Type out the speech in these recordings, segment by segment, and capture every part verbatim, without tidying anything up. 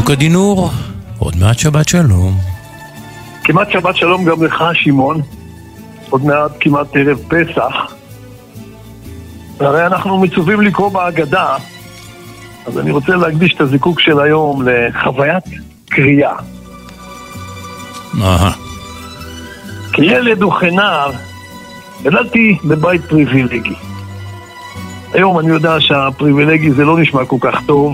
מתוק הדינור, עוד מעט שבת שלום. כמעט שבת שלום גם לך, שמעון. עוד מעט כמעט ערב פסח. והרי אנחנו מצווים לקרוא בהגדה, אז אני רוצה להקדיש את הזיקוק של היום לחוויית קריאה. אהה. כילד וכנער, גדלתי בבית פריבילגי. היום אני יודע שהפריבילגי זה לא נשמע כל כך טוב,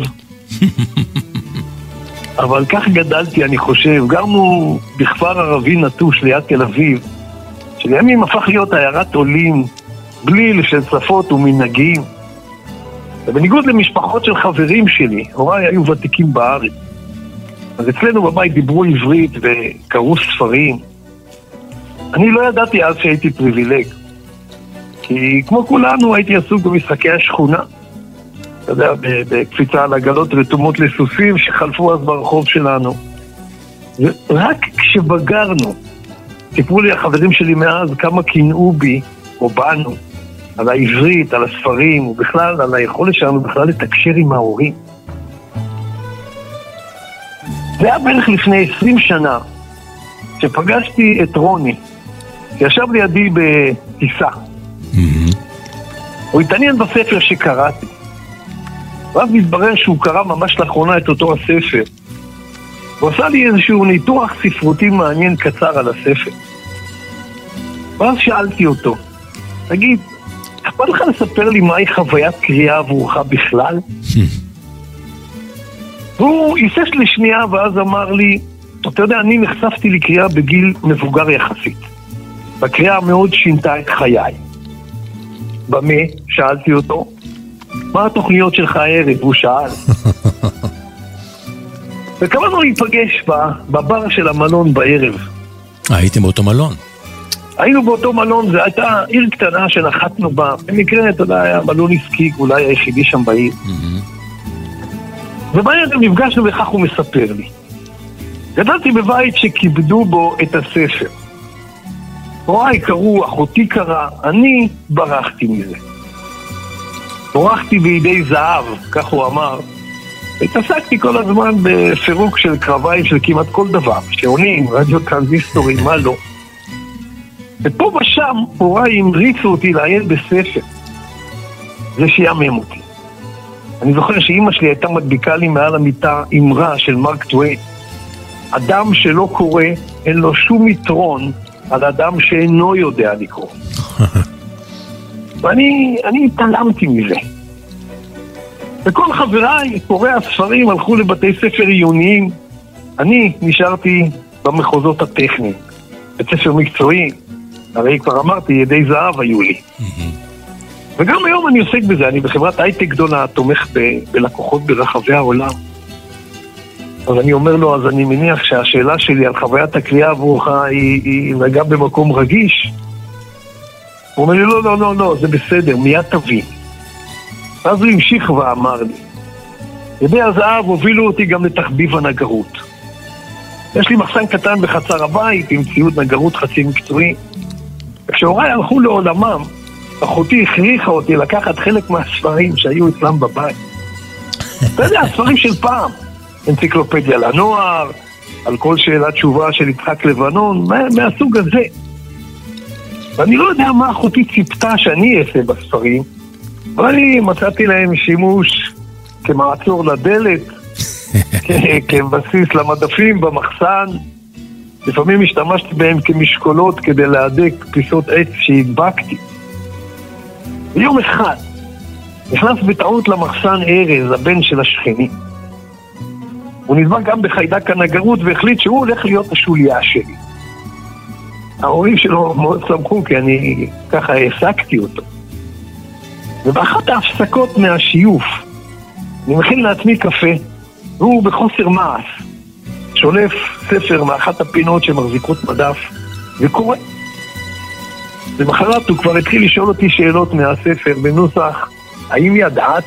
אבל כך גדלתי, אני חושב. גרנו בכפר ערבי נטוש ליד תל אביב, שלימים הפך להיות עיירת עולים, בליל של שפות ומנהגים. ובניגוד למשפחות של חברים שלי, הוריי היו ותיקים בארץ. אז אצלנו בבית דיברו עברית וקראו ספרים. אני לא ידעתי אז שהייתי פריבילג, כי כמו כולנו הייתי עסוק במשחקי השכונה. אתה יודע, בקפיצה על עגלות רתומות לסוסים שחלפו אז ברחוב שלנו. ורק כשבגרנו, סיפרו לי החברים שלי מאז כמה קינאו בי או בנו, על העברית, על הספרים, ובכלל על היכולת שלנו בכלל לתקשר עם ההורים. זה היה בערך לפני עשרים שנה, שפגשתי את רוני, שישב לידי בטיסה. Mm-hmm. הוא התעניין בספר שקראתי. ואז מתברר שהוא קרא ממש לאחרונה את אותו הספר. הוא עשה לי איזשהו ניתוח ספרותי מעניין קצר על הספר. ואז שאלתי אותו, תגיד, אכפת לך לספר לי מהי חוויית קריאה עבורך בכלל? והוא היסס לשנייה ואז אמר לי, אתה יודע, אני נחשפתי לקריאה בגיל מבוגר יחסית. בקריאה מאוד שינתה את חיי. במה? שאלתי אותו. מה התוכניות שלך הערב? הוא שאל. וקבענו להיפגש בבר של המלון בערב. הייתם באותו מלון? היינו באותו מלון, זו הייתה עיר קטנה שנחתנו בה. במקרה, אתה יודע, היה מלון עסקי, אולי היחידי שם בעיר. ובערב נפגשנו וכך הוא מספר לי. גדלתי בבית שכיבדו בו את הספר. הוריי קראו, אחותי קרא, אני ברחתי מזה. ברחתי בידי זהב, כך הוא אמר. התעסקתי כל הזמן בפירוק של קרביים של כמעט כל דבר, שעונים, רדיו טרנזיסטורים, מה לא. ופה ושם הוריי המריצו אותי לעיין בספר. זה שיאמם אותי. אני זוכר שאמא שלי הייתה מדביקה לי מעל המיטה אמרה של מרק טוויין. אדם שלא קורא, אין לו שום יתרון על אדם שאינו יודע לקרוא. ואני אני התעלמתי מזה. וכל חבריי, קוראי הספרים, הלכו לבתי ספר עיוניים. אני נשארתי במחוזות הטכניים. בית ספר מקצועי, הרי כבר אמרתי, ידי זהב היו לי. וגם היום אני עוסק בזה, אני בחברת הייטק גדולה, תומך ב- בלקוחות ברחבי העולם. אז אני אומר לו, אז אני מניח שהשאלה שלי על חוויית הקריאה עבורך היא, היא נגעה במקום רגיש. הוא אומר לי, לא, לא, לא, לא, זה בסדר, מיד תבין. אז הוא המשיך ואמר לי, ידי הזהב הובילו אותי גם לתחביב הנגרות. יש לי מחסן קטן בחצר הבית עם ציוד נגרות חצי מקצועי. כשהוריי הלכו לעולמם, אחותי הכריחה אותי לקחת חלק מהספרים שהיו אצלם בבית. אתה יודע, הספרים של פעם, אנציקלופדיה לנוער, על כל שאלה תשובה של יצחק לבנון, מה, מהסוג הזה. ואני לא יודע מה אחותי ציפתה שאני אעשה בספרים, אבל אני מצאתי להם שימוש כמעצור לדלת, כבסיס למדפים במחסן. לפעמים השתמשתי בהם כמשקולות כדי להדק פיסות עץ שהדבקתי. ביום אחד נכנס בטעות למחסן ארז, הבן של השכנים. הוא נדבק גם בחיידק הנגרות והחליט שהוא הולך להיות השוליה שלי. ההורים שלו מאוד שמחו כי אני ככה העסקתי אותו. ובאחת ההפסקות מהשיוף אני מכין לעצמי קפה, והוא בחוסר מעש שולף ספר מאחת הפינות שמחזיקות מדף וקורא. למחרת הוא כבר התחיל לשאול אותי שאלות מהספר בנוסח, האם ידעת?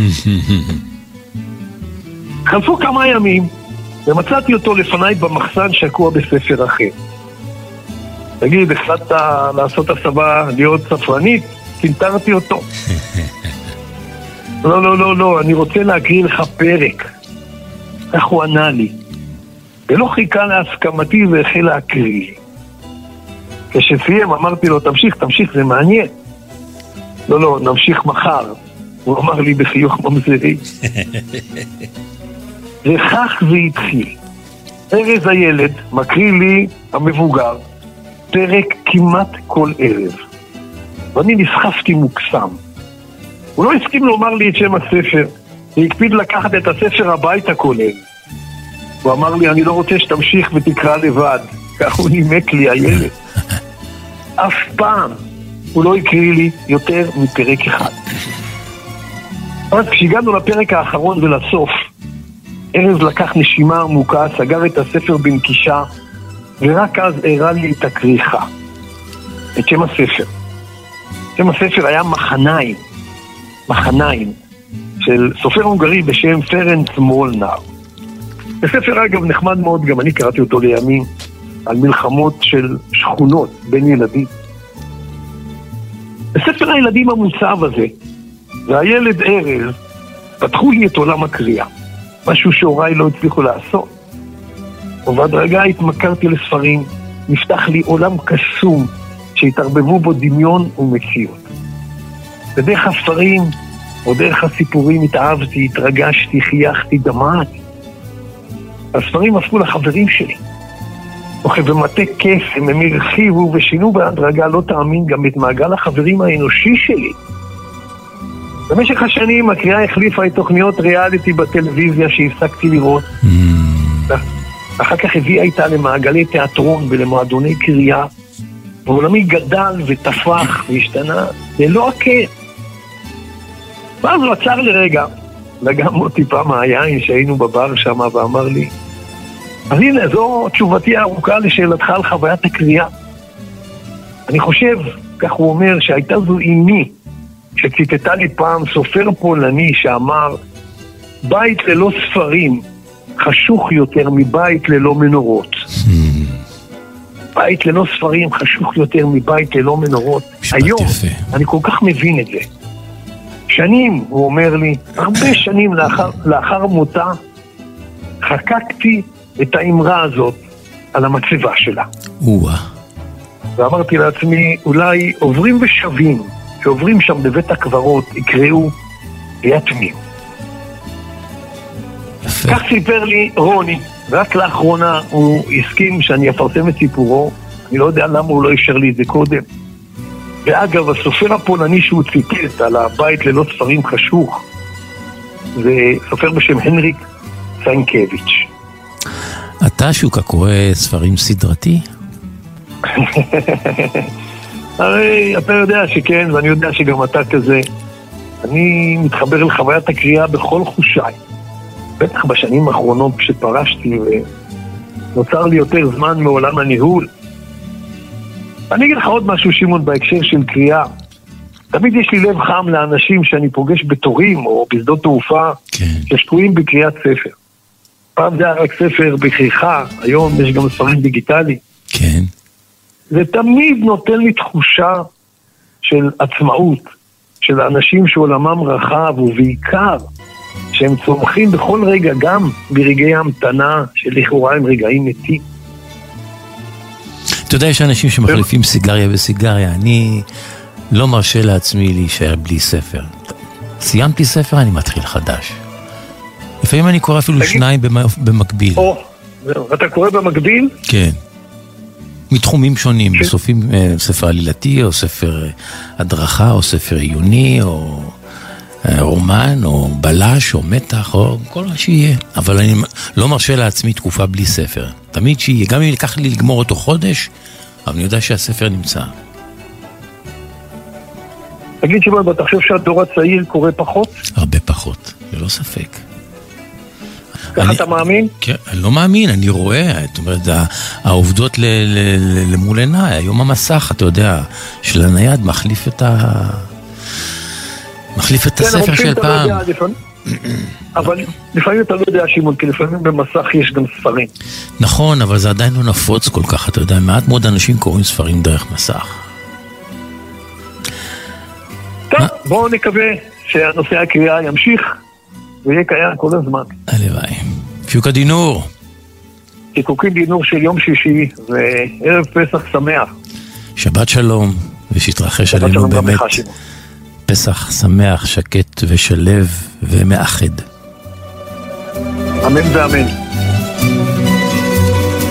חלפו כמה ימים ומצאתי אותו לפניי במחסן שקוע בספר אחר. תגיד, החלטת לעשות הסבה להיות ספרנית? קינטרתי אותו. לא, לא, לא, לא, אני רוצה להקריא לך פרק. כך הוא ענה לי. ולא חיכה להסכמתי והחל להקריא לי. כשסיים אמרתי לו, תמשיך, תמשיך, זה מעניין. לא, לא, נמשיך מחר. הוא אמר לי בחיוך ממזרי. וכך זה התחיל. ארז הילד מקריא לי המבוגר פרק כמעט כל ערב. ואני נסחפתי מוקסם. הוא לא הסכים לומר לי את שם הספר. הוא הקפיד לקחת את הספר הביתה כל ערב. הוא אמר לי, אני לא רוצה שתמשיך ותקרא לבד. כך הוא נימק לי, הילד. אף פעם הוא לא הקריא לי יותר מפרק אחד. אז כשהגענו לפרק האחרון ולסוף, ארז לקח נשימה עמוקה, סגר את הספר בנקישה, ורק אז הראה לי את הכריכה, את שם הספר. שם הספר היה מחניים, מחניים, של סופר הונגרי בשם פרנץ מולנר. הספר אגב נחמד מאוד, גם אני קראתי אותו לימים, על מלחמות של שכונות בין ילדים. בספר הילדים המוצב הזה, והילד ארז, פתחו לי את עולם הקריאה, משהו שהוריי לא הצליחו לעשות. ובהדרגה התמכרתי לספרים, נפתח לי עולם קסום, שהתערבבו בו דמיון ומציאות. בדרך הספרים, או דרך הסיפורים, התאהבתי, התרגשתי, חייכתי, דמעתי. הספרים הפכו לחברים שלי. וכבמטה קסם הם הרחיבו ושינו בהדרגה, לא תאמין, גם את מעגל החברים האנושי שלי. במשך השנים הקריאה החליפה את תוכניות ריאליטי בטלוויזיה שהפסקתי לראות. Mm. אחר כך הביאה איתה למעגלי תיאטרון ולמועדוני קריאה, ועולמי גדל ותפח והשתנה ללא הכר. ואז הוא עצר לרגע, לגם עוד טיפה מהיין שהיינו בבר שם, ואמר לי, אז הנה, זו תשובתי הארוכה לשאלתך על חוויית הקריאה. אני חושב, כך הוא אומר, שהייתה זו אימי, שציטטה לי פעם סופר פולני שאמר, בית ללא ספרים חשוך יותר מבית ללא מנורות. בית ללא ספרים חשוך יותר מבית ללא מנורות. היום יפה. אני כל כך מבין את זה. שנים, הוא אומר לי, הרבה שנים לאחר, לאחר מותה, חקקתי את האמרה הזאת על המצבה שלה. ווא. ואמרתי לעצמי, אולי עוברים ושבים, שעוברים שם בבית הקברות, יקראו ויתמיעו. כך סיפר לי רוני, רק לאחרונה הוא הסכים שאני אפרסם את סיפורו, אני לא יודע למה הוא לא אפשר לי את זה קודם. ואגב, הסופר הפולני שהוא ציטט על הבית ללא ספרים חשוך, זה סופר בשם הנריק סיינקביץ'. אתה שוקה קורא ספרים סדרתי? הרי אתה יודע שכן, ואני יודע שגם אתה כזה. אני מתחבר לחוויית הקריאה בכל חושיי. בטח בשנים האחרונות כשפרשתי ונוצר לי יותר זמן מעולם הניהול. אני אגיד לך עוד משהו, שמעון, בהקשר של קריאה. תמיד יש לי לב חם לאנשים שאני פוגש בתורים או בשדות תעופה, כן. ששקועים בקריאת ספר. פעם זה היה רק ספר בכריכה, היום יש גם ספרים דיגיטליים. כן. זה תמיד נותן לי תחושה של עצמאות, של אנשים שעולמם רחב, ובעיקר שהם צומחים בכל רגע, גם ברגעי המתנה שלכאורה הם רגעים מתים. אתה יודע, יש אנשים שמחליפים סיגריה וסיגריה. אני לא מרשה לעצמי להישאר בלי ספר. סיימתי ספר, אני מתחיל חדש. לפעמים אני קורא אפילו שניים במקביל. או, אתה קורא במקביל? כן. מתחומים שונים, בסופים ספר עלילתי, או ספר הדרכה, או ספר עיוני, או רומן, או בלש, או מתח, או כל מה שיהיה. אבל אני לא מרשה לעצמי תקופה בלי ספר. תמיד שיהיה, גם אם לקח לי לגמור אותו חודש, אבל אני יודע שהספר נמצא. תגיד שבא, אתה חושב שהדור הצעיר קורא פחות? הרבה פחות, ללא ספק. ככה אתה מאמין? כן, אני לא מאמין, אני רואה, זאת אומרת, העובדות למול עיניי, היום המסך, אתה יודע, של הנייד מחליף את ה... מחליף את הספר של פעם. אבל לפעמים אתה לא יודע, שמעון, כי לפעמים במסך יש גם ספרים. נכון, אבל זה עדיין לא נפוץ כל כך, אתה יודע, מעט מאוד אנשים קוראים ספרים דרך מסך. טוב, בואו נקווה שהנושא הקריאה ימשיך ויהיה קיים כל הזמן. הלוואי. פיוקה דינור. שיקוקים דינור של יום שישי, וערב פסח שמח. שבת שלום, ושתרחש עלינו באמת פסח שמח, שקט ושלב ומאחד. אמן ואמן.